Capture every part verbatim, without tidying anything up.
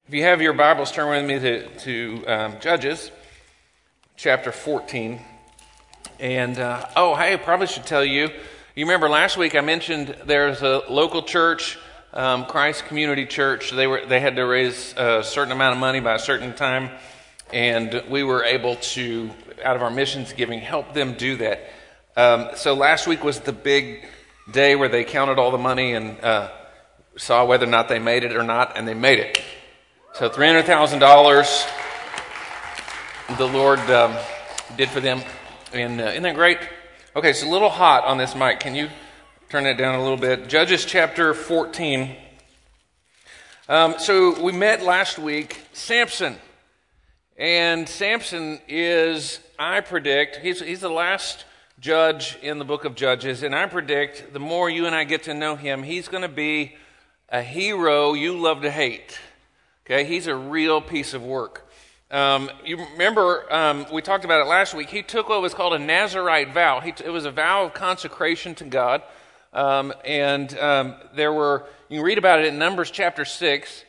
If you have your Bibles, turn with me to, to um, Judges, chapter fourteen. And, uh, oh, hey, I probably should tell you, you remember last week I mentioned there's a local church, um, Christ Community Church. They were they had to raise a certain amount of money by a certain time, and we were able to, out of our missions giving, help them do that. Um, so last week was the big day where they counted all the money and uh, saw whether or not they made it or not, and they made it. So three hundred thousand dollars the Lord um, did for them. And uh, isn't that great? Okay, it's a little hot on this mic. Can you turn that down a little bit? Judges chapter fourteen. Um, so we met last week Samson. And Samson is, I predict, he's, he's the last judge in the book of Judges. And I predict the more you and I get to know him, he's going to be a hero you love to hate. Okay, he's a real piece of work. Um, you remember, um, we talked about it last week. He took what was called a Nazirite vow. He t- it was a vow of consecration to God. Um, and um, there were, you can read about it in Numbers chapter six.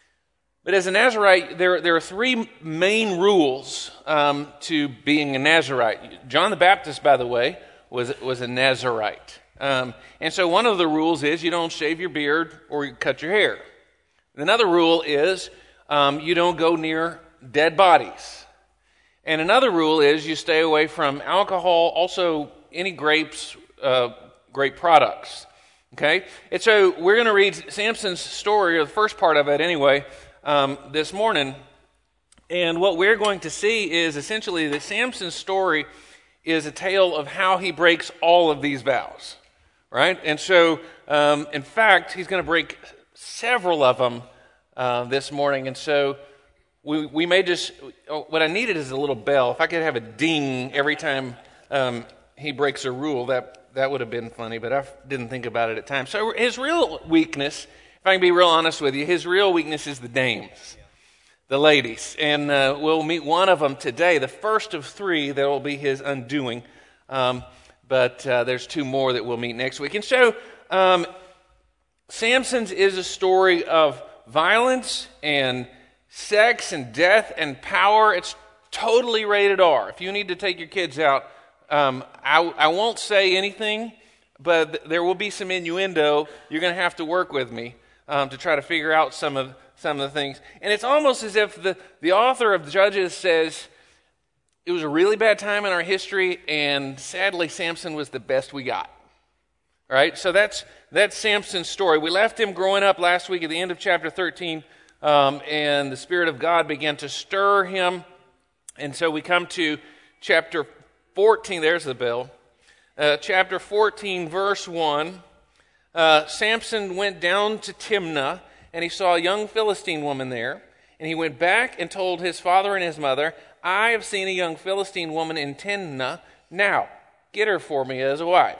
But as a Nazirite, there, there are three main rules um, to being a Nazirite. John the Baptist, by the way, was, was a Nazirite. Um, and so one of the rules is you don't shave your beard or you cut your hair. Another rule is um, you don't go near dead bodies. And another rule is you stay away from alcohol, also any grapes, uh, grape products. Okay? And so we're going to read Samson's story, or the first part of it anyway, um, this morning. And what we're going to see is essentially that Samson's story is a tale of how he breaks all of these vows. Right? And so, um, in fact, he's going to break several of them uh, this morning. And so we we may just, what I needed is a little bell. If I could have a ding every time um, he breaks a rule, that, that would have been funny, but I didn't think about it at times. So his real weakness, if I can be real honest with you, his real weakness is the dames, the ladies. And uh, we'll meet one of them today, the first of three that will be his undoing. Um, but uh, there's two more that we'll meet next week. And so um, Samson's is a story of violence and sex and death and power. It's totally rated R. If you need to take your kids out, um, I, I won't say anything, but th- there will be some innuendo. You're going to have to work with me um, to try to figure out some of some of the things. And it's almost as if the, the author of Judges says, it was a really bad time in our history, and sadly, Samson was the best we got. All right, so that's that's Samson's story. We left him growing up last week at the end of chapter thirteen, um, and the Spirit of God began to stir him. And so we come to chapter fourteen. There's the bell. Uh, chapter fourteen, verse one. Uh, Samson went down to Timnah, and he saw a young Philistine woman there. And he went back and told his father and his mother, I have seen a young Philistine woman in Timnah. Now, get her for me as a wife.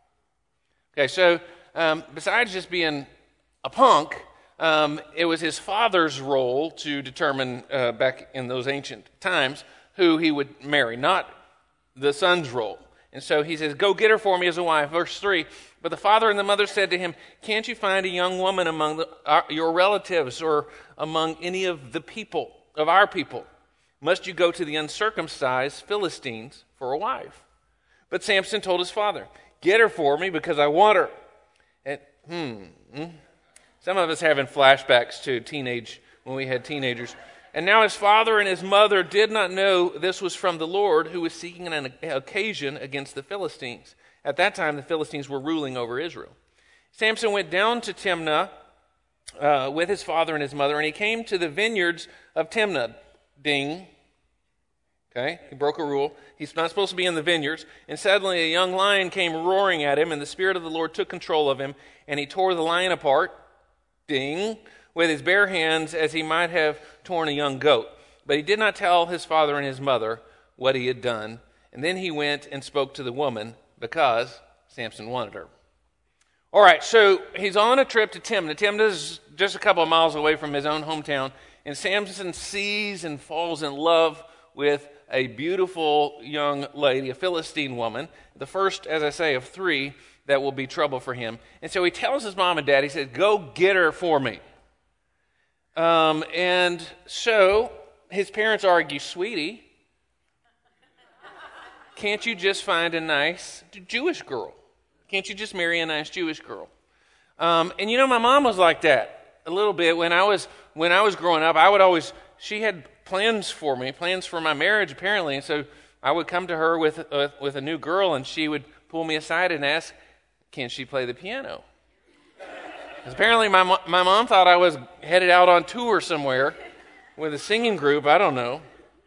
Okay, so um, besides just being a punk, um, it was his father's role to determine uh, back in those ancient times who he would marry, not the son's role. And so he says, go get her for me as a wife. Verse three, but the father and the mother said to him, can't you find a young woman among the, our, your relatives or among any of the people, of our people? Must you go to the uncircumcised Philistines for a wife? But Samson told his father, get her for me because I want her. And, hmm, hmm. Some of us having flashbacks to teenage, when we had teenagers. And now his father and his mother did not know this was from the Lord, who was seeking an occasion against the Philistines. At that time, the Philistines were ruling over Israel. Samson went down to Timnah uh, with his father and his mother, and he came to the vineyards of Timnah. Ding. Okay, he broke a rule. He's not supposed to be in the vineyards. And suddenly a young lion came roaring at him, and the Spirit of the Lord took control of him, and he tore the lion apart, ding, with his bare hands as he might have torn a young goat. But he did not tell his father and his mother what he had done. And then he went and spoke to the woman because Samson wanted her. All right, so he's on a trip to Timnah. Timnah is just a couple of miles away from his own hometown. And Samson sees and falls in love with a beautiful young lady, a Philistine woman, the first, as I say, of three that will be trouble for him. And so he tells his mom and dad, he says, go get her for me. Um, and so his parents argue, sweetie, can't you just find a nice Jewish girl? Can't you just marry a nice Jewish girl? Um, and you know, my mom was like that a little bit when I was when I was growing up. I would always, she had plans for me, plans for my marriage apparently, and so I would come to her with uh, with a new girl, and she would pull me aside and ask, can she play the piano? Because apparently my, mo- my mom thought I was headed out on tour somewhere with a singing group. I don't know.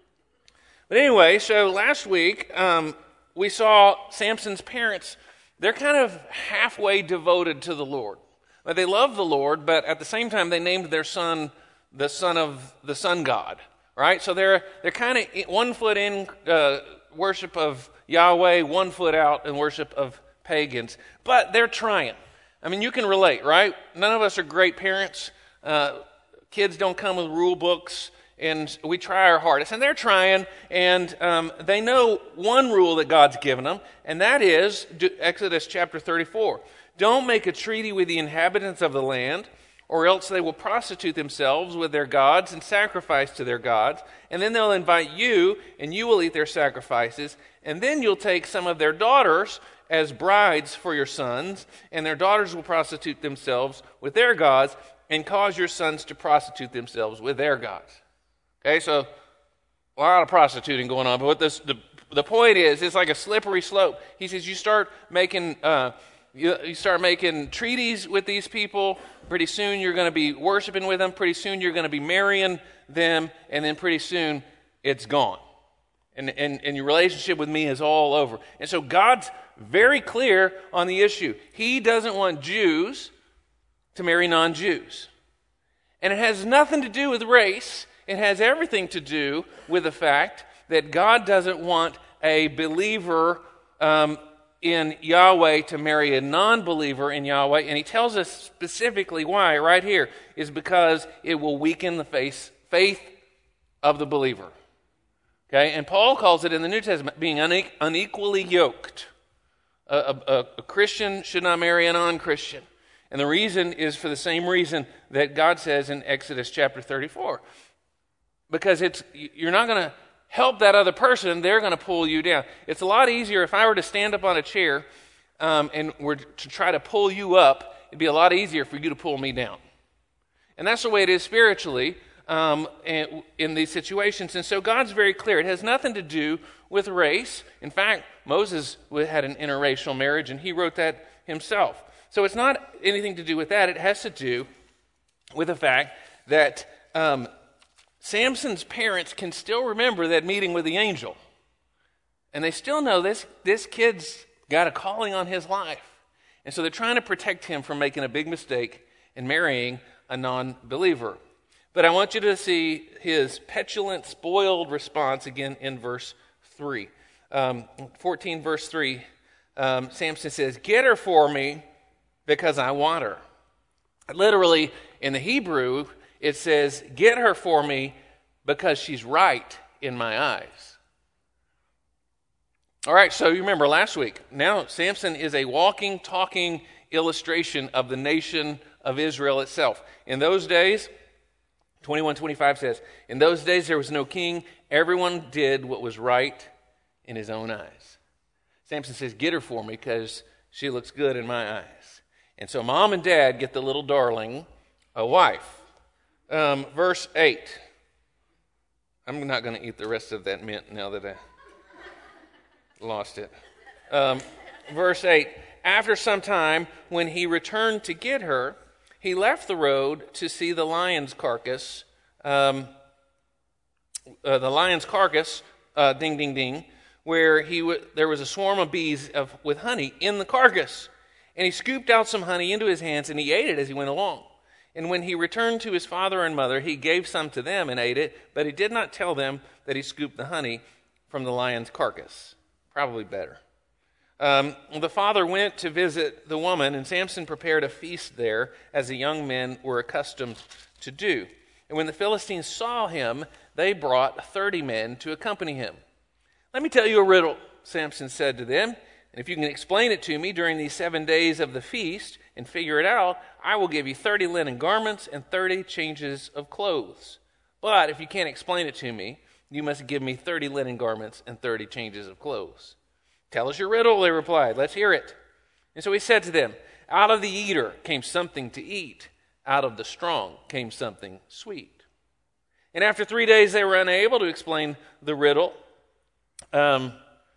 But anyway, so last week um, we saw Samson's parents. They're kind of halfway devoted to the Lord. But they love the Lord, but at the same time they named their son the son of the sun god. Right? So they're they're kind of one foot in uh, worship of Yahweh, one foot out in worship of pagans. But they're trying. I mean, you can relate, right? None of us are great parents. Uh, kids don't come with rule books, and we try our hardest. And they're trying, and um, they know one rule that God's given them, and that is Exodus chapter thirty-four. Don't make a treaty with the inhabitants of the land, or else they will prostitute themselves with their gods and sacrifice to their gods, and then they'll invite you, and you will eat their sacrifices, and then you'll take some of their daughters as brides for your sons, and their daughters will prostitute themselves with their gods, and cause your sons to prostitute themselves with their gods. Okay, so a lot of prostituting going on, but what this, the, the point is, it's like a slippery slope. He says you start making... Uh, You, you start making treaties with these people. Pretty soon you're going to be worshiping with them. Pretty soon you're going to be marrying them. And then pretty soon it's gone. And, and, and your relationship with me is all over. And so God's very clear on the issue. He doesn't want Jews to marry non-Jews. And it has nothing to do with race. It has everything to do with the fact that God doesn't want a believer um in Yahweh to marry a non-believer in Yahweh, and he tells us specifically why right here, is because it will weaken the faith, faith of the believer. Okay, and Paul calls it in the New Testament being une- unequally yoked. A, a, a Christian should not marry a non-Christian. And the reason is for the same reason that God says in Exodus chapter thirty-four. Because it's you're not going to help that other person, they're going to pull you down. It's a lot easier if I were to stand up on a chair um, and were to try to pull you up, it'd be a lot easier for you to pull me down. And that's the way it is spiritually um, in, in these situations. And so God's very clear. It has nothing to do with race. In fact, Moses had an interracial marriage, and he wrote that himself. So it's not anything to do with that. It has to do with the fact that um, Samson's parents can still remember that meeting with the angel. And they still know this, this kid's got a calling on his life. And so they're trying to protect him from making a big mistake and marrying a non-believer. But I want you to see his petulant, spoiled response again in verse three. Um, fourteen verse three, um, Samson says, "Get her for me because I want her." Literally, in the Hebrew, it says, "Get her for me because she's right in my eyes." All right, so you remember last week. Now Samson is a walking, talking illustration of the nation of Israel itself. In those days, twenty-one twenty-five says, "In those days there was no king. Everyone did what was right in his own eyes." Samson says, "Get her for me because she looks good in my eyes." And so mom and dad get the little darling a wife. Um, verse eight. I'm not going to eat the rest of that mint now that I lost it. Um, verse eight. After some time, when he returned to get her, he left the road to see the lion's carcass. Um, uh, the lion's carcass, uh, ding, ding, ding, where he w- there was a swarm of bees of, with honey in the carcass. And he scooped out some honey into his hands, and he ate it as he went along. And when he returned to his father and mother, he gave some to them and ate it, but he did not tell them that he scooped the honey from the lion's carcass. Probably better. Um, the father went to visit the woman, and Samson prepared a feast there, as the young men were accustomed to do. And when the Philistines saw him, they brought thirty men to accompany him. "Let me tell you a riddle," Samson said to them. "And if you can explain it to me during these seven days of the feast, and figure it out, I will give you thirty linen garments and thirty changes of clothes. But if you can't explain it to me, you must give me thirty linen garments and thirty changes of clothes. Tell us your riddle, they replied. Let's hear it. And so he said to them, out of the eater came something to eat. Out of the strong came something sweet. And after three days they were unable to explain the riddle. Um,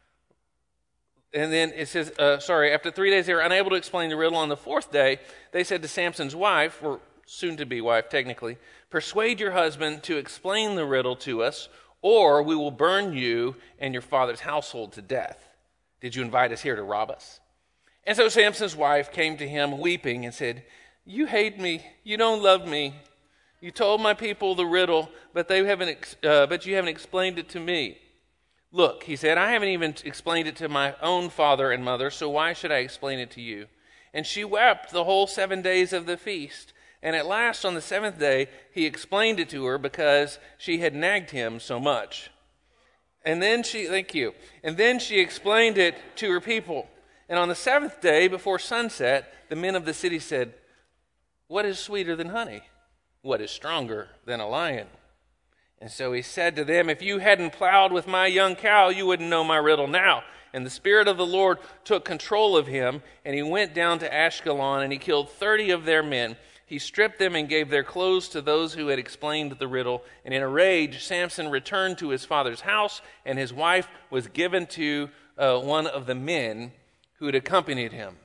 and then it says, uh, sorry, after three days they were unable to explain the riddle. On the fourth day, they said to Samson's wife, or soon-to-be wife technically, persuade your husband to explain the riddle to us, or we will burn you and your father's household to death. Did you invite us here to rob us? And so Samson's wife came to him weeping and said, you hate me. You don't love me. You told my people the riddle, but they haven't. Uh, but you haven't explained it to me. Look, he said, I haven't even explained it to my own father and mother, so why should I explain it to you? And she wept the whole seven days of the feast. And at last, on the seventh day, he explained it to her because she had nagged him so much. And then she, thank you, and then she explained it to her people. And on the seventh day, before sunset, the men of the city said, what is sweeter than honey? What is stronger than a lion? And so he said to them, if you hadn't plowed with my young cow, you wouldn't know my riddle now. And the Spirit of the Lord took control of him, and he went down to Ashkelon, and he killed thirty of their men. He stripped them and gave their clothes to those who had explained the riddle. And in a rage, Samson returned to his father's house, and his wife was given to uh, one of the men who had accompanied him.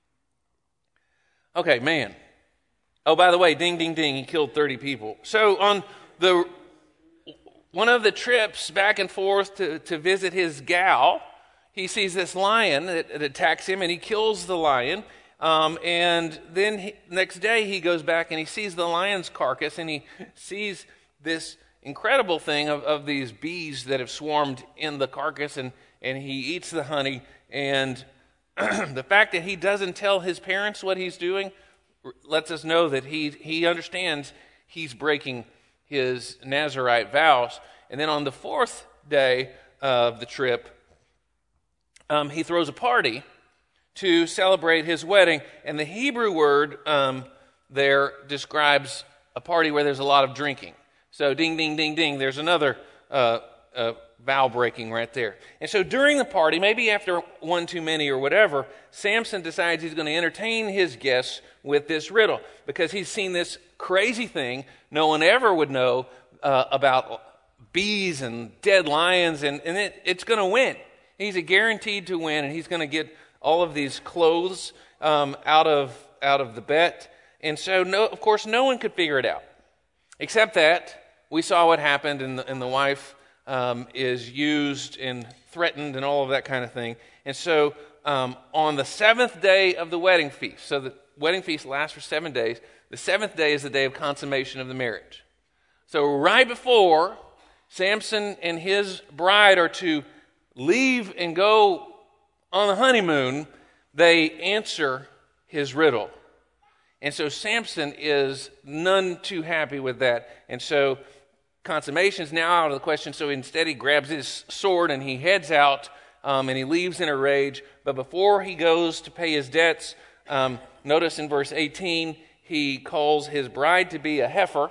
Okay, man. Oh, by the way, ding, ding, ding, he killed thirty people. So on the one of the trips back and forth to, to visit his gal, he sees this lion that, that attacks him, and he kills the lion. Um, and then he, next day he goes back and he sees the lion's carcass, and he sees this incredible thing of, of these bees that have swarmed in the carcass, and, and he eats the honey. And the fact that he doesn't tell his parents what he's doing lets us know that he, he understands he's breaking his Nazirite vows. And then on the fourth day of the trip, um, he throws a party to celebrate his wedding. And the Hebrew word um, there describes a party where there's a lot of drinking. So ding, ding, ding, ding, there's another uh, uh, vow breaking right there. And so during the party, maybe after one too many or whatever, Samson decides he's going to entertain his guests with this riddle, because he's seen this crazy thing no one ever would know uh, about bees and dead lions, and, and it, it's going to win. He's a guaranteed to win, and he's going to get all of these clothes um, out of out of the bet. And so, no, of course, no one could figure it out, except that we saw what happened, and the, and the wife um, is used and threatened and all of that kind of thing. And so um, on the seventh day of the wedding feast, so the wedding feast lasts for seven days, the seventh day is the day of consummation of the marriage. So right before Samson and his bride are to leave and go on the honeymoon, they answer his riddle. And so Samson is none too happy with that. And so consummation is now out of the question. So instead he grabs his sword and he heads out um, and he leaves in a rage. But before he goes to pay his debts, um, notice in verse eighteen, he calls his bride to be a heifer,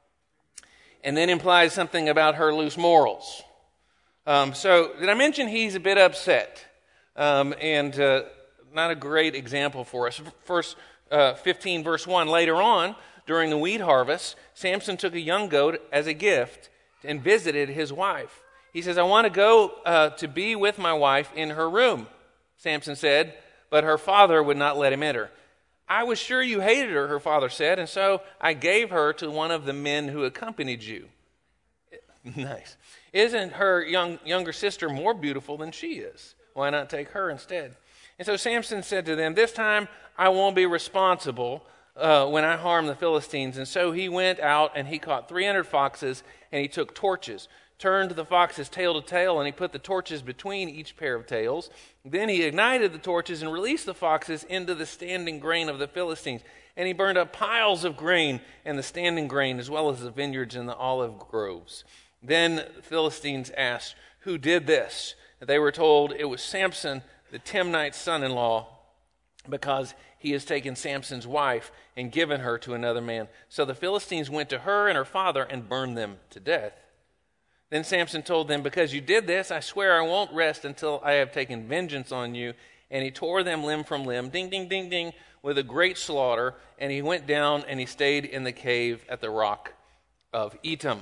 and then implies something about her loose morals. Um, so did I mention he's a bit upset? Um, and uh, not a great example for us. Verse uh, fifteen, verse one, later on, during the wheat harvest, Samson took a young goat as a gift and visited his wife. He says, I want to go uh, to be with my wife in her room, Samson said, but her father would not let him enter. I was sure you hated her, her father said, and so I gave her to one of the men who accompanied you. Nice. Isn't her young younger sister more beautiful than she is? Why not take her instead? And so Samson said to them, this time I won't be responsible uh, when I harm the Philistines. And so he went out and he caught three hundred foxes, and he took torches, turned the foxes tail to tail, and he put the torches between each pair of tails. Then he ignited the torches and released the foxes into the standing grain of the Philistines. And he burned up piles of grain and the standing grain, as well as the vineyards and the olive groves. Then the Philistines asked, who did this? And they were told it was Samson, the Timnite's son-in-law. because he has taken Samson's wife and given her to another man. So the Philistines went to her and her father and burned them to death. Then Samson told them, because you did this, I swear I won't rest until I have taken vengeance on you. And he tore them limb from limb, ding, ding, ding, ding, with a great slaughter. And he went down and he stayed in the cave at the rock of Etam.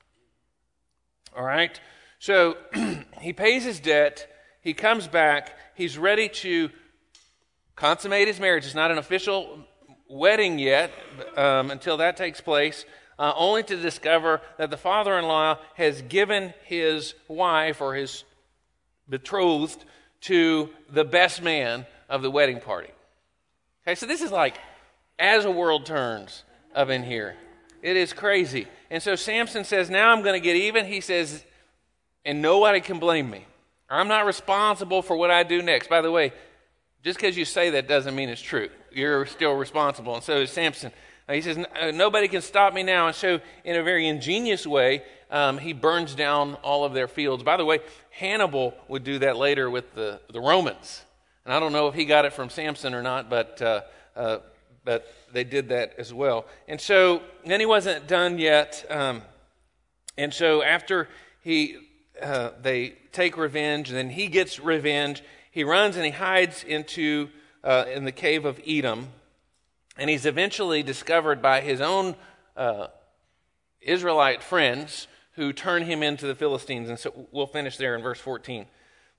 All right? So he pays his debt. He comes back. He's ready to consummate his marriage. It's not an official wedding yet um, until that takes place. Uh, only to discover that the father-in-law has given his wife or his betrothed to the best man of the wedding party. Okay, so this is like as a world turns up in here. It is crazy. And so Samson says, now I'm going to get even. He says, and nobody can blame me. I'm not responsible for what I do next. By the way, just because you say that doesn't mean it's true. You're still responsible. And so is Samson. He says, nobody can stop me now. And so in a very ingenious way, um, he burns down all of their fields. By the way, Hannibal would do that later with the, the Romans. And I don't know if he got it from Samson or not, but uh, uh, but they did that as well. And so then he wasn't done yet. Um, and so after he uh, they take revenge, and then he gets revenge, he runs and he hides into uh, in the cave of Edom. And he's eventually discovered by his own uh, Israelite friends who turn him into the Philistines. And so we'll finish there in verse fourteen.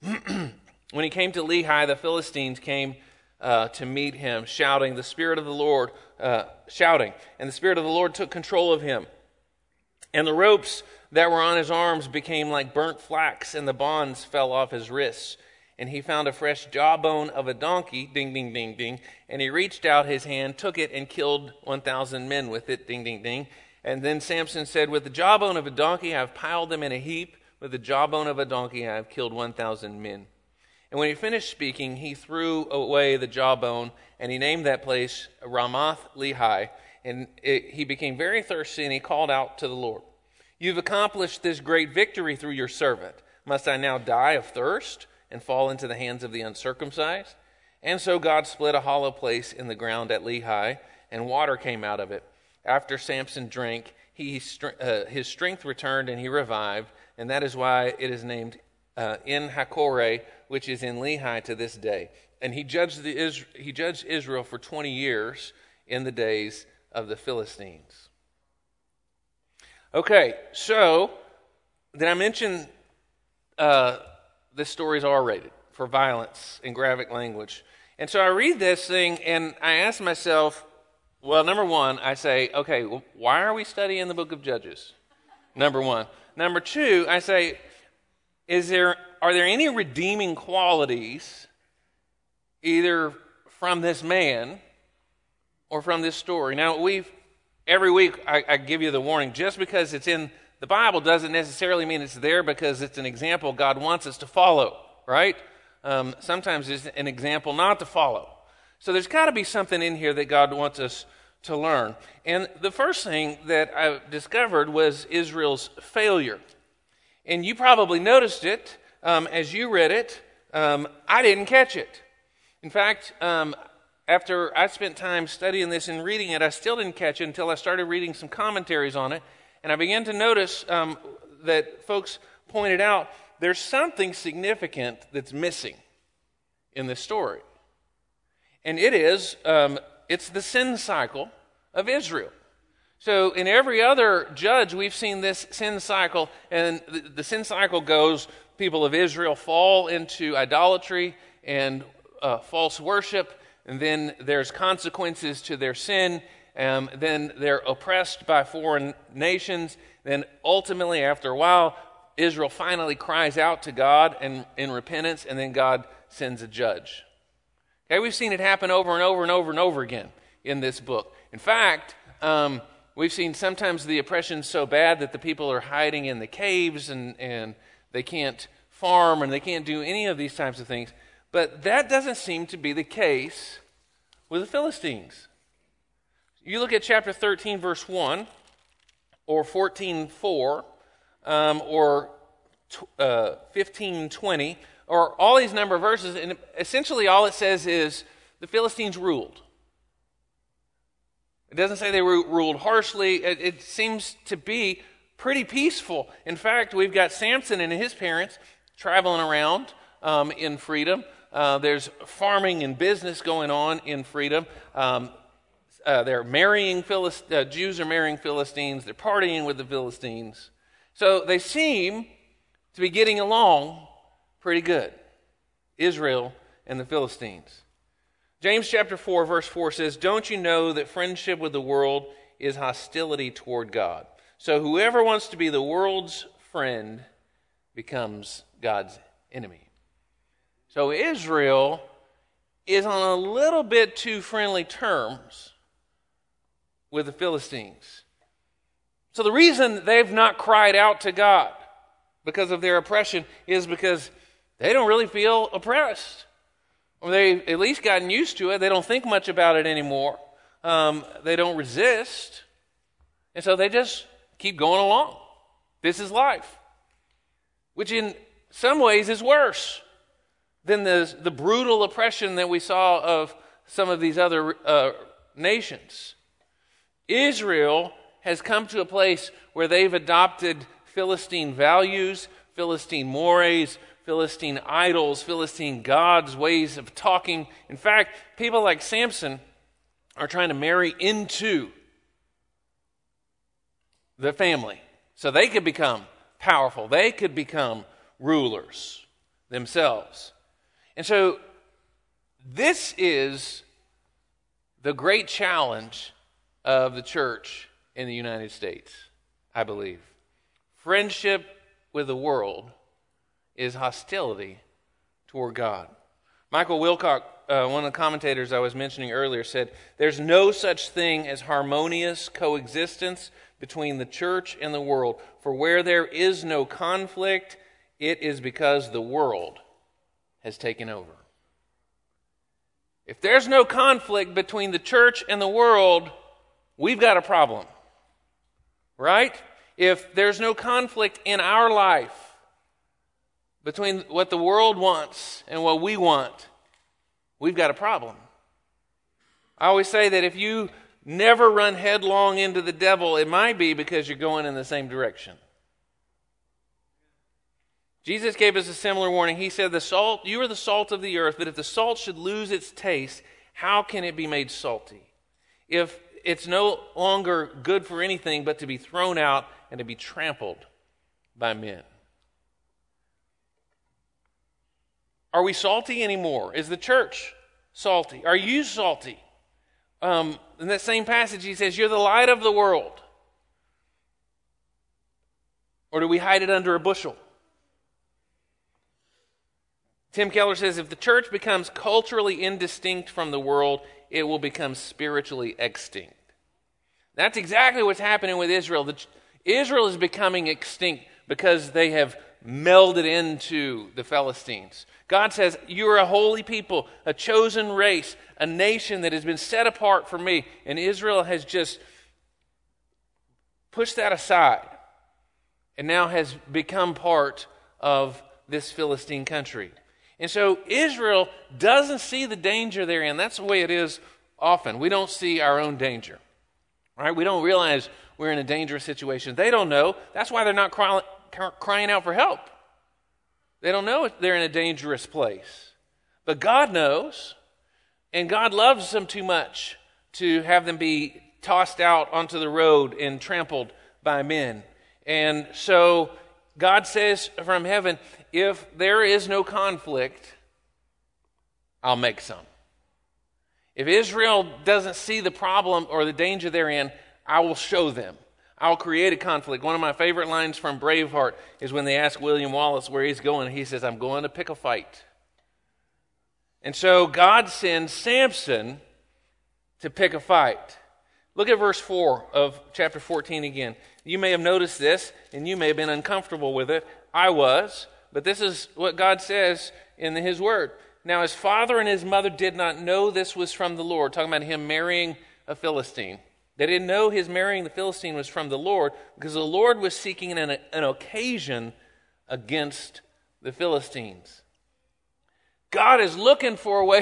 When he came to Lehi, the Philistines came uh, to meet him, shouting, the Spirit of the Lord, uh, shouting. And the Spirit of the Lord took control of him. And the ropes that were on his arms became like burnt flax, and the bonds fell off his wrists. And he found a fresh jawbone of a donkey, ding, ding, ding, ding. And he reached out his hand, took it, and killed one thousand men with it, ding, ding, ding. And then Samson said, with the jawbone of a donkey I have piled them in a heap. With the jawbone of a donkey I have killed one thousand men. And when he finished speaking, he threw away the jawbone, and he named that place Ramath Lehi. And it, he became very thirsty, and he called out to the Lord, you've accomplished this great victory through your servant. Must I now die of thirst and fall into the hands of the uncircumcised? And so God split a hollow place in the ground at Lehi, and water came out of it. After Samson drank, he, uh, his strength returned, and he revived, and that is why it is named uh, En Hakkore, which is in Lehi to this day. And he judged, the, he judged Israel for twenty years in the days of the Philistines. Okay, so did I mention uh, this story is R-rated for violence and graphic language? And so I read this thing and I ask myself, well, number one, I say, okay, well, why are we studying the book of Judges? Number one. Number two, I say, is there are there any redeeming qualities either from this man or from this story? Now, we've every week I, I give you the warning, just because it's in the Bible doesn't necessarily mean it's there because it's an example God wants us to follow, right? Um, sometimes it's an example not to follow. So there's got to be something in here that God wants us to learn. And the first thing that I discovered was Israel's failure. And you probably noticed it um, as you read it. Um, I didn't catch it. In fact, um, after I spent time studying this and reading it, I still didn't catch it until I started reading some commentaries on it. And I began to notice um, that folks pointed out there's something significant that's missing in this story. And it is, um, it's the sin cycle of Israel. So in every other judge, we've seen this sin cycle, and the, the sin cycle goes, people of Israel fall into idolatry and uh, false worship, and then there's consequences to their sin, and then they're oppressed by foreign nations. Then ultimately, after a while, Israel finally cries out to God in, in repentance, and then God sends a judge. Okay, we've seen it happen over and over and over and over again in this book. In fact, um, we've seen sometimes the oppression so bad that the people are hiding in the caves and, and they can't farm and they can't do any of these types of things. But that doesn't seem to be the case with the Philistines. You look at chapter thirteen, verse one, or fourteen, four, um, or uh, fifteen, twenty, or all these number of verses, and essentially all it says is the Philistines ruled. It doesn't say they were ruled harshly. It, it seems to be pretty peaceful. In fact, we've got Samson and his parents traveling around um, in freedom. Uh, there's farming and business going on in freedom. Um, uh, they're marrying Philist- uh, Jews are marrying Philistines. They're partying with the Philistines. So they seem to be getting along pretty good, Israel and the Philistines. James chapter four, verse four says, "Don't you know that friendship with the world is hostility toward God? So whoever wants to be the world's friend becomes God's enemy." So Israel is on a little bit too friendly terms with the Philistines. So the reason they've not cried out to God because of their oppression is because they don't really feel oppressed. Or they've at least gotten used to it. They don't think much about it anymore. Um, they don't resist. And so they just keep going along. This is life. Which in some ways is worse than the, the brutal oppression that we saw of some of these other uh, nations. Israel has come to a place where they've adopted Philistine values, Philistine mores, Philistine idols, Philistine gods, ways of talking. In fact, people like Samson are trying to marry into the family so they could become powerful. They could become rulers themselves. And so this is the great challenge of the church in the United States, I believe. Friendship with the world is hostility toward God. Michael Wilcock, uh, one of the commentators I was mentioning earlier, said, "There's no such thing as harmonious coexistence between the church and the world. For where there is no conflict, it is because the world has taken over." If there's no conflict between the church and the world, we've got a problem. Right? If there's no conflict in our life between what the world wants and what we want, we've got a problem. I always say that if you never run headlong into the devil, it might be because you're going in the same direction. Jesus gave us a similar warning. He said, "The salt, you are the salt of the earth, but if the salt should lose its taste, how can it be made salty? If it's no longer good for anything but to be thrown out and to be trampled by men." Are we salty anymore? Is the church salty? Are you salty? Um, in that same passage, he says, "You're the light of the world." Or do we hide it under a bushel? Tim Keller says, if the church becomes culturally indistinct from the world, it will become spiritually extinct. That's exactly what's happening with Israel. The, Israel is becoming extinct because they have melded into the Philistines. God says, "You're a holy people, a chosen race, a nation that has been set apart for me." And Israel has just pushed that aside and now has become part of this Philistine country. And so Israel doesn't see the danger they're in. That's the way it is often. We don't see our own danger. Right? We don't realize we're in a dangerous situation. They don't know. That's why they're not cry, crying out for help. They don't know they're in a dangerous place. But God knows, and God loves them too much to have them be tossed out onto the road and trampled by men. And so God says from heaven, if there is no conflict, I'll make some. If Israel doesn't see the problem or the danger they're in, I will show them. I'll create a conflict. One of my favorite lines from Braveheart is when they ask William Wallace where he's going. He says, "I'm going to pick a fight." And so God sends Samson to pick a fight. Look at verse four of chapter fourteen again. You may have noticed this, and you may have been uncomfortable with it. I was, but this is what God says in his word. "Now his father and his mother did not know this was from the Lord," talking about him marrying a Philistine. They didn't know his marrying the Philistine was from the Lord because the Lord was seeking an, an occasion against the Philistines. God is looking for a way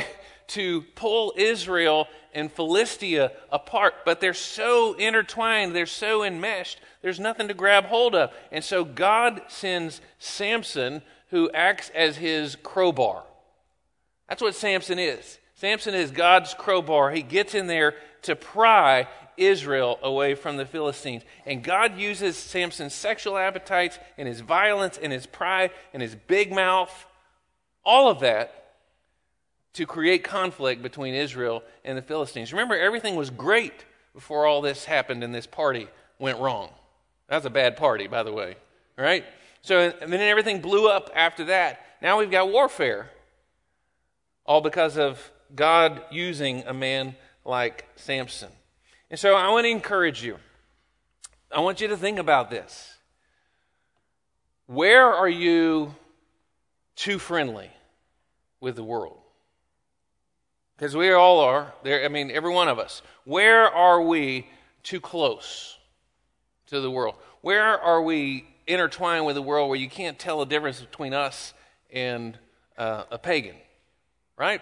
to pull Israel and Philistia apart, but they're so intertwined, they're so enmeshed, there's nothing to grab hold of. And so God sends Samson, who acts as his crowbar. That's what Samson is. Samson is God's crowbar. He gets in there to pry Israel away from the Philistines. And God uses Samson's sexual appetites and his violence and his pride and his big mouth, all of that, to create conflict between Israel and the Philistines. Remember, everything was great before all this happened and this party went wrong. That was a bad party, by the way. All right? So, and then everything blew up after that. Now we've got warfare. All because of God using a man like Samson. And so I want to encourage you. I want you to think about this. Where are you too friendly with the world? Because we all are. There, I mean, every one of us. Where are we too close to the world? Where are we intertwined with the world where you can't tell the difference between us and uh, a pagan? Right?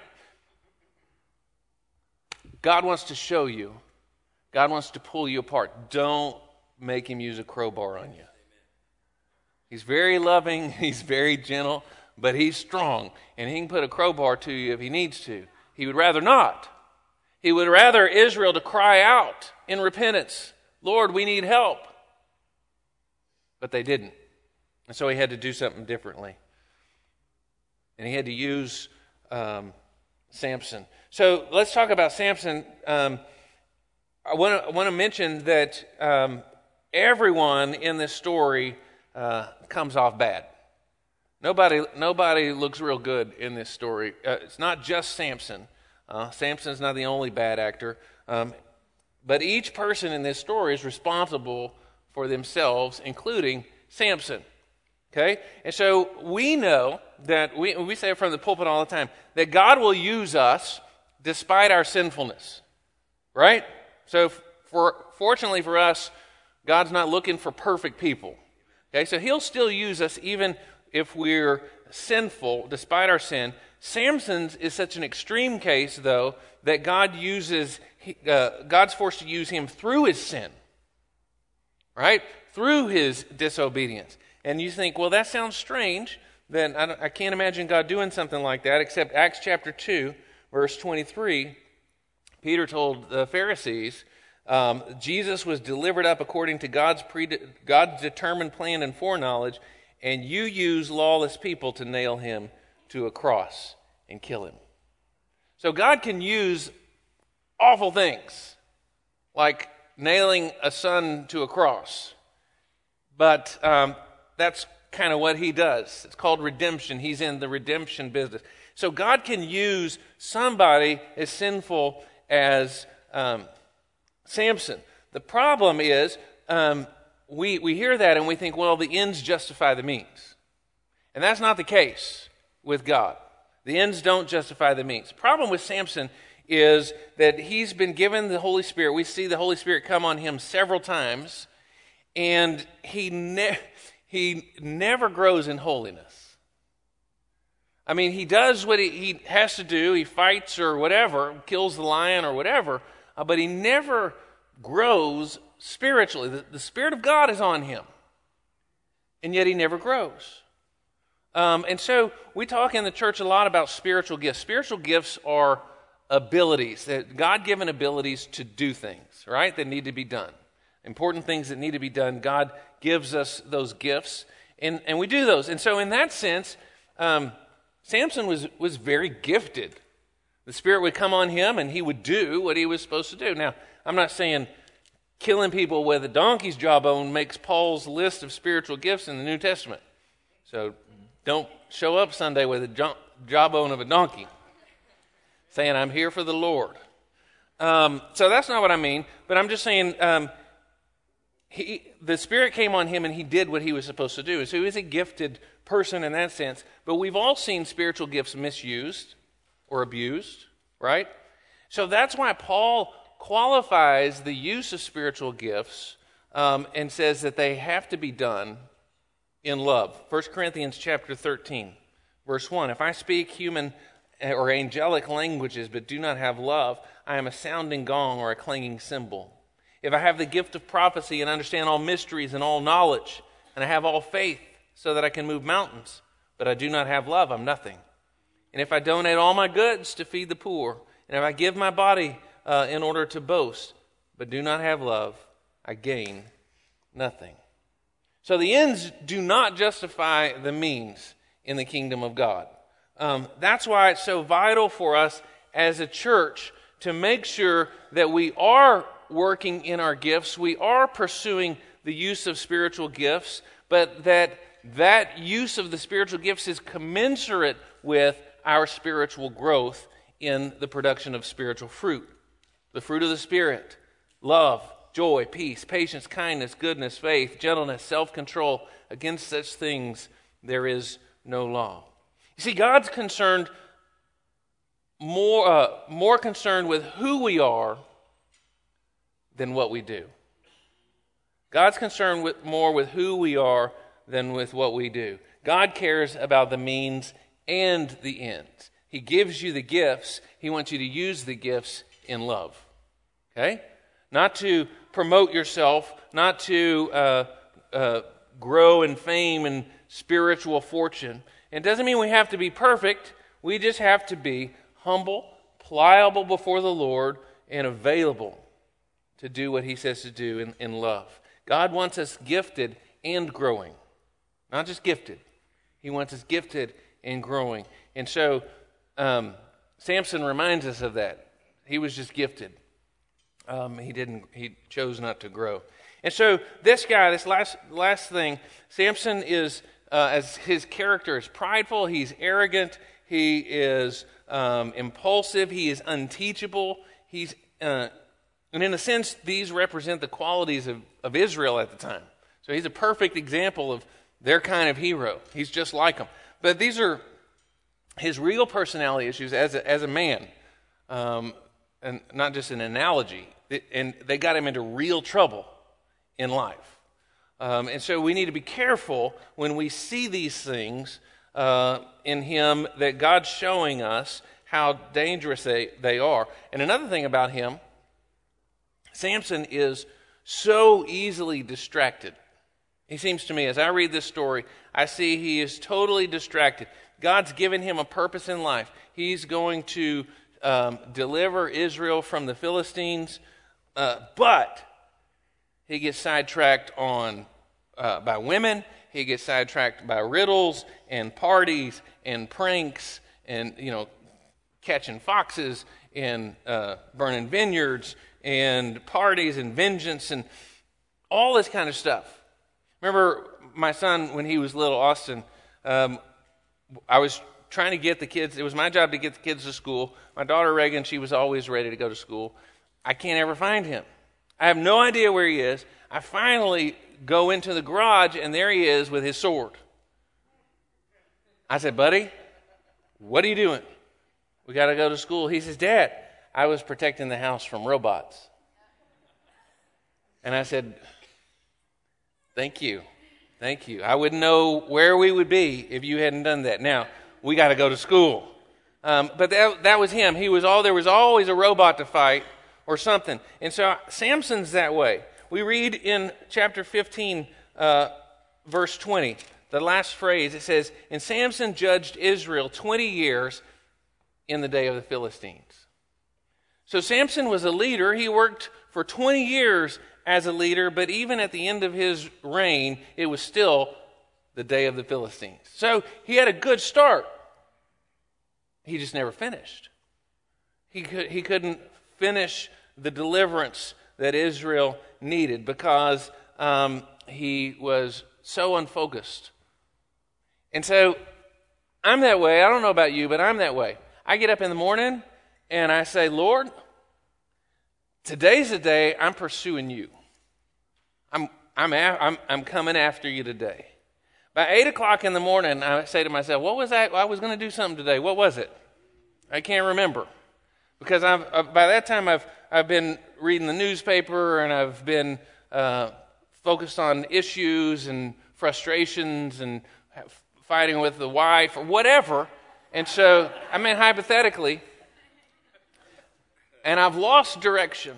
God wants to show you. God wants to pull you apart. Don't make him use a crowbar on you. He's very loving. He's very gentle. But he's strong. And he can put a crowbar to you if he needs to. He would rather not. He would rather Israel to cry out in repentance, Lord, we need help. But they didn't. And so he had to do something differently. And he had to use um, Samson. So let's talk about Samson. Um, I want to I want to mention that um, everyone in this story uh, comes off bad. Nobody, nobody looks real good in this story. Uh, it's not just Samson. Uh, Samson's not the only bad actor. Um, but each person in this story is responsible for themselves, including Samson. Okay? And so we know that, we, we say it from the pulpit all the time, that God will use us despite our sinfulness. Right? So for fortunately for us, God's not looking for perfect people. Okay? So he'll still use us even if we're sinful, despite our sin. Samson's is such an extreme case, though, that God uses, uh, God's forced to use him through his sin, right? Through his disobedience. And you think, well, that sounds strange. Then I, I can't imagine God doing something like that, except Acts chapter two, verse twenty-three, Peter told the Pharisees, um, Jesus was delivered up according to God's, pre- God's determined plan and foreknowledge, and you use lawless people to nail him to a cross and kill him. So God can use awful things, like nailing a son to a cross. But um, that's kind of what he does. It's called redemption. He's in the redemption business. So God can use somebody as sinful as um, Samson. The problem is, um, We we hear that and we think, well, the ends justify the means. And that's not the case with God. The ends don't justify the means. The problem with Samson is that he's been given the Holy Spirit. We see the Holy Spirit come on him several times, and he, ne- he never grows in holiness. I mean, he does what he, he has to do. He fights or whatever, kills the lion or whatever, uh, but he never grows spiritually. The, the Spirit of God is on him, and yet he never grows. Um, and so we talk in the church a lot about spiritual gifts. Spiritual gifts are abilities, that God-given abilities to do things, right, that need to be done. Important things that need to be done. God gives us those gifts, and, and we do those. And so in that sense, um, Samson was, was very gifted. The Spirit would come on him, and he would do what he was supposed to do. Now, I'm not saying killing people with a donkey's jawbone makes Paul's list of spiritual gifts in the New Testament. So don't show up Sunday with a jaw- jawbone of a donkey saying, I'm here for the Lord. Um, so that's not what I mean, but I'm just saying um, he, the Spirit came on him and he did what he was supposed to do. So he was a gifted person in that sense, but we've all seen spiritual gifts misused or abused, right? So that's why Paul qualifies the use of spiritual gifts um, and says that they have to be done in love. First Corinthians chapter thirteen, verse one. If I speak human or angelic languages but do not have love, I am a sounding gong or a clanging cymbal. If I have the gift of prophecy and understand all mysteries and all knowledge, and I have all faith so that I can move mountains, but I do not have love, I'm nothing. And if I donate all my goods to feed the poor, and if I give my body uh, in order to boast, but do not have love, I gain nothing. So the ends do not justify the means in the kingdom of God. Um, that's why it's so vital for us as a church to make sure that we are working in our gifts, we are pursuing the use of spiritual gifts, but that that use of the spiritual gifts is commensurate with our spiritual growth in the production of spiritual fruit. The fruit of the Spirit: love, joy, peace, patience, kindness, goodness, faith, gentleness, self-control. Against such things there is no law. You see, God's concerned more, uh, more concerned with who we are than what we do. God's concerned with more with who we are than with what we do. God cares about the means and the ends. He gives you the gifts. He wants you to use the gifts in love. Okay? Not to promote yourself, not to uh, uh, grow in fame and spiritual fortune. It doesn't mean we have to be perfect. We just have to be humble, pliable before the Lord, and available to do what He says to do in, in love. God wants us gifted and growing. Not just gifted. He wants us gifted and growing. And so um, Samson reminds us of that. He was just gifted. Um, he didn't. He chose not to grow. And so this guy, this last last thing, Samson is, uh, as his character is prideful. He's arrogant. He is um, impulsive. He is unteachable. He's, uh, and in a sense, these represent the qualities of, of Israel at the time. So he's a perfect example of their kind of hero. He's just like them. But these are his real personality issues as a, as a man. Um, and not just an analogy. And they got him into real trouble in life. Um, and so we need to be careful when we see these things uh, in him, that God's showing us how dangerous they, they are. And another thing about him, Samson is so easily distracted. He seems to me, as I read this story, I see he is totally distracted. God's given him a purpose in life. He's going to Um, deliver Israel from the Philistines, uh, but he gets sidetracked on uh, by women. He gets sidetracked by riddles and parties and pranks and, you know, catching foxes and uh, burning vineyards and parties and vengeance and all this kind of stuff. Remember my son, when he was little, Austin, um, I was trying to get the kids, it was my job to get the kids to school. My daughter Reagan, she was always ready to go to school. I can't ever find him. I have no idea where he is. I finally go into the garage, and there he is with his sword. I said, buddy, what are you doing? We got to go to school. He says, Dad, I was protecting the house from robots. And I said, thank you. Thank you. I wouldn't know where we would be if you hadn't done that. Now, we got to go to school. Um, but that, that was him. He was all, there was always a robot to fight or something. And so Samson's that way. We read in chapter fifteen, uh, verse twenty, the last phrase, it says, and Samson judged Israel twenty years in the day of the Philistines. So Samson was a leader. He worked for twenty years as a leader, but even at the end of his reign, it was still the day of the Philistines. So he had a good start. He just never finished. He could, he couldn't finish the deliverance that Israel needed because um, he was so unfocused. And so I'm that way. I don't know about you, but I'm that way. I get up in the morning and I say, Lord, today's the day I'm pursuing you. I'm, I'm, I'm, I'm coming after you today. By eight o'clock in the morning, I say to myself, what was that? I was going to do something today. What was it? I can't remember. Because I've, uh, by that time, I've, I've been reading the newspaper and I've been uh, focused on issues and frustrations and fighting with the wife or whatever. And so, I mean, hypothetically, and I've lost direction.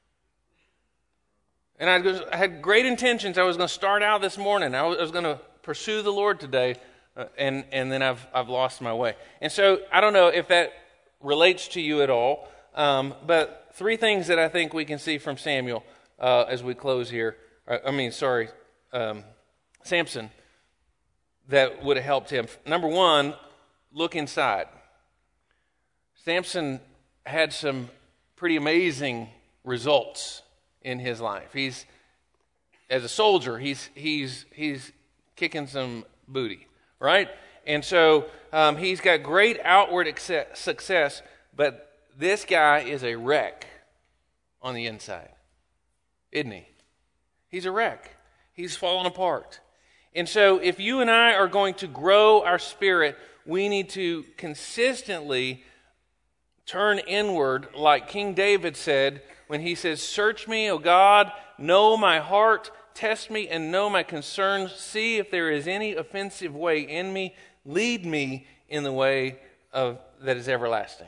And I, was, I had great intentions. I was going to start out this morning. I was, I was going to pursue the Lord today, uh, and, and then I've, I've lost my way. And so, I don't know if that relates to you at all, um, but three things that I think we can see from Samuel uh, as we close here. I mean, sorry, um, Samson, that would have helped him. Number one, look inside. Samson had some pretty amazing results in his life. He's, as a soldier, he's he's he's kicking some booty, right? And so um, he's got great outward success, but this guy is a wreck on the inside, isn't he? He's a wreck. He's fallen apart. And so if you and I are going to grow our spirit, we need to consistently turn inward, like King David said when he says, "Search me, O God, know my heart, test me and know my concerns, see if there is any offensive way in me, lead me in the way of that is everlasting."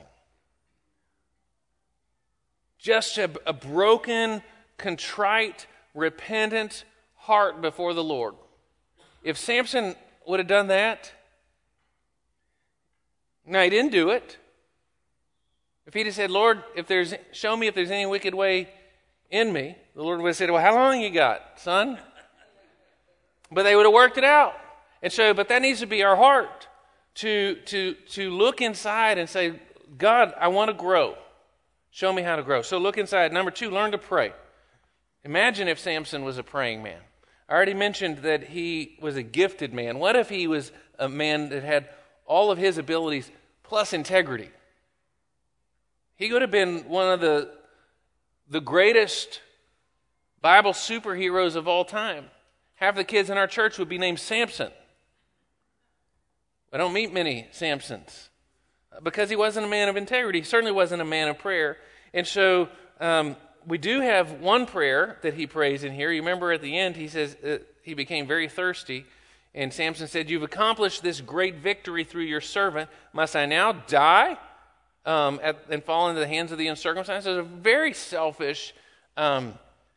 Just a, a broken, contrite, repentant heart before the Lord. If Samson would have done that, no, he didn't do it. If he'd have said, "Lord, if there's, show me if there's any wicked way in me," the Lord would have said, "Well, how long you got, son?" But they would have worked it out. And so, but that needs to be our heart, to to to look inside and say, "God, I want to grow. Show me how to grow." So look inside. Number two, learn to pray. Imagine if Samson was a praying man. I already mentioned that he was a gifted man. What if he was a man that had all of his abilities plus integrity? He could have been one of the, the greatest Bible superheroes of all time. Half the kids in our church would be named Samson. I don't meet many Samsons because he wasn't a man of integrity. He certainly wasn't a man of prayer. And so um, we do have one prayer that he prays in here. You remember at the end he says uh, he became very thirsty. And Samson said, "You've accomplished this great victory through your servant. Must I now die um, at, and fall into the hands of the uncircumcised?" It's a very selfish. Um,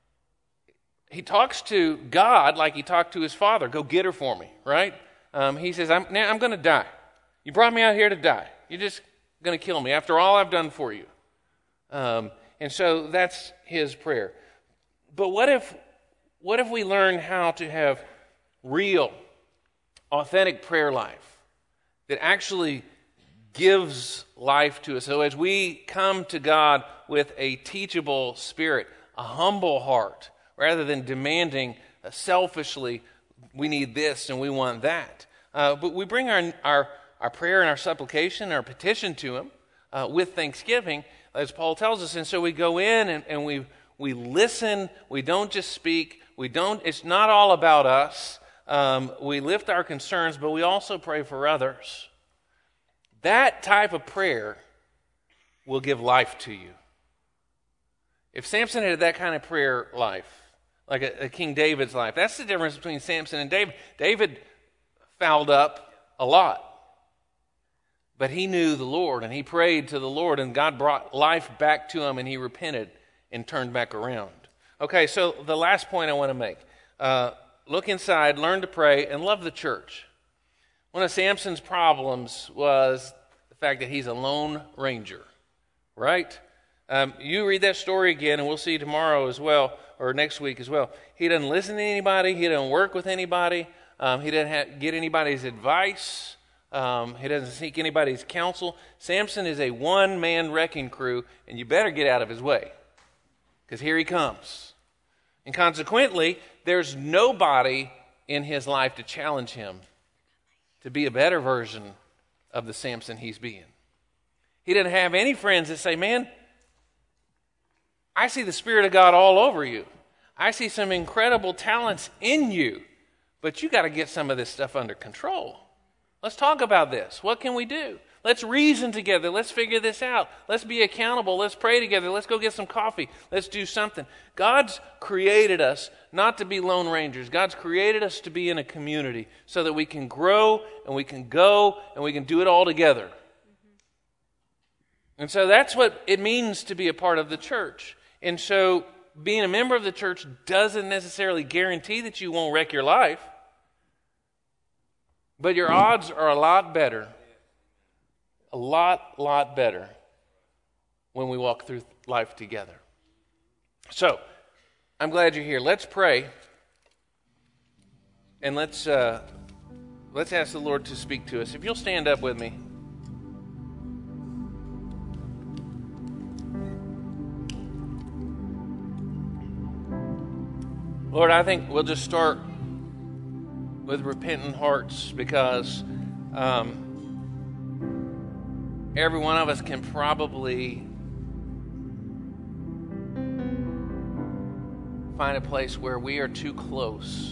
he talks to God like he talked to his father. "Go get her for me," right? Um, he says, I'm, now I'm going to die. You brought me out here to die. You're just going to kill me after all I've done for you. Um, and so that's his prayer. But what if, what if we learn how to have real, authentic prayer life that actually gives life to us? So as we come to God with a teachable spirit, a humble heart, rather than demanding uh, selfishly, we need this and we want that. Uh, but we bring our, our, our prayer and our supplication, our petition to him uh, with thanksgiving, as Paul tells us. And so we go in and, and we we listen. We don't just speak. We don't. It's not all about us. Um, we lift our concerns, but we also pray for others. That type of prayer will give life to you. If Samson had that kind of prayer life, like a, a King David's life, that's the difference between Samson and David. David fouled up a lot, but he knew the Lord, and he prayed to the Lord, and God brought life back to him, and he repented and turned back around. Okay, so the last point I want to make. Uh, look inside, learn to pray, and love the church. One of Samson's problems was the fact that he's a lone ranger, right? Um, you read that story again, and we'll see tomorrow as well, or next week as well. He doesn't listen to anybody. He doesn't work with anybody. Um, he doesn't have, get anybody's advice. Um, he doesn't seek anybody's counsel. Samson is a one-man wrecking crew, and you better get out of his way, because here he comes. And consequently, there's nobody in his life to challenge him to be a better version of the Samson he's being. He didn't have any friends that say, "Man, I see the Spirit of God all over you. I see some incredible talents in you, but you got to get some of this stuff under control. Let's talk about this. What can we do? Let's reason together. Let's figure this out. Let's be accountable. Let's pray together. Let's go get some coffee. Let's do something." God's created us not to be lone rangers. God's created us to be in a community so that we can grow and we can go and we can do it all together. And so that's what it means to be a part of the church. And so being a member of the church doesn't necessarily guarantee that you won't wreck your life. But your odds are a lot better. A lot, lot better when we walk through life together. So, I'm glad you're here. Let's pray. And let's uh, let's ask the Lord to speak to us. If you'll stand up with me. Lord, I think we'll just start with repentant hearts, because um, every one of us can probably find a place where we are too close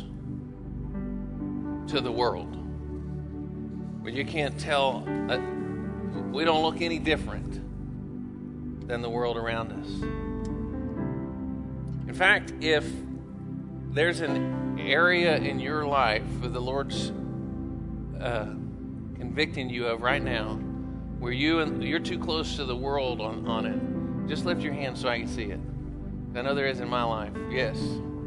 to the world, where you can't tell, uh, we don't look any different than the world around us. In fact, if there's an area in your life that the Lord's uh, convicting you of right now, where you and you're too close to the world on, on it, just lift your hand so I can see it. I know there is in my life. Yes.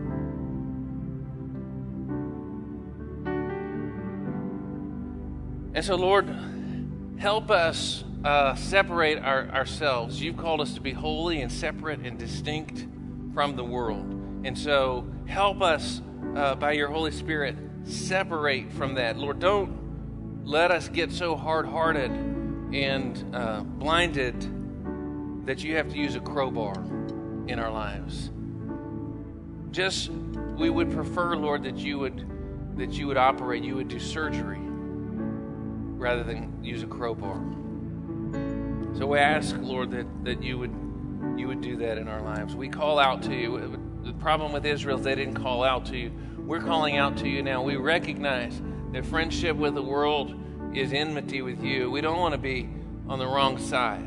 And so, Lord, help us uh, separate our, ourselves. You've called us to be holy and separate and distinct from the world. And so help us uh, by your Holy Spirit separate from that. Lord, don't let us get so hard-hearted and uh, blinded that you have to use a crowbar in our lives. Just, we would prefer, Lord, that you would that you would operate, you would do surgery rather than use a crowbar. So we ask, Lord, that, that you would you would do that in our lives. We call out to you. The problem with Israel is they didn't call out to you. We're calling out to you now. We recognize that friendship with the world is enmity with you. We don't want to be on the wrong side.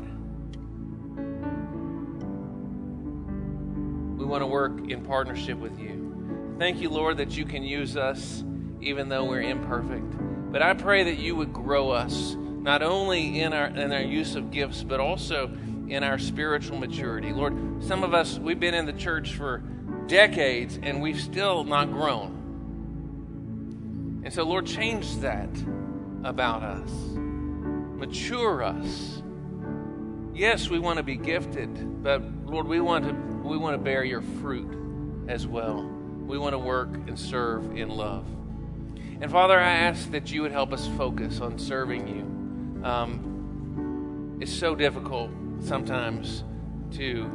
We want to work in partnership with you. Thank you, Lord, that you can use us even though we're imperfect. But I pray that you would grow us, not only in our in our use of gifts, but also in our spiritual maturity. Lord, some of us, we've been in the church for decades and we've still not grown. And so, Lord, change that about us. Mature us. Yes, we want to be gifted, but Lord, we want to we want to bear your fruit as well. We want to work and serve in love. And Father, I ask that you would help us focus on serving you. Um, it's so difficult sometimes to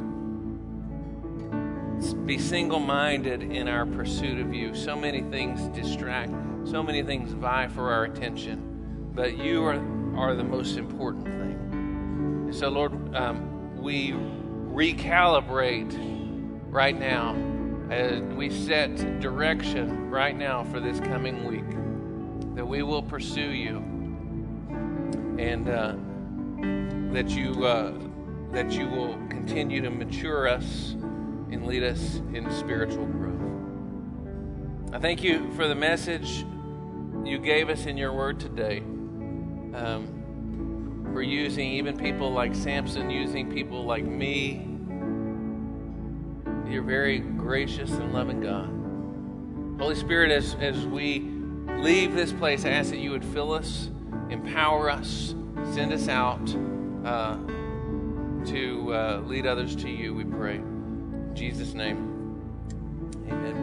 be single-minded in our pursuit of you. So many things distract, so many things vie for our attention, but you are, are the most important thing. And so, Lord, um, we recalibrate right now. Uh, we set direction right now for this coming week, that we will pursue you, and uh, that you uh, that you will continue to mature us and lead us in spiritual growth. I thank you for the message you gave us in your word today, um, for using even people like Samson, using people like me. You're very gracious and loving God. Holy Spirit, as, as we leave this place, I ask that you would fill us, empower us, send us out uh, to uh, lead others to you, we pray. In Jesus' name, amen.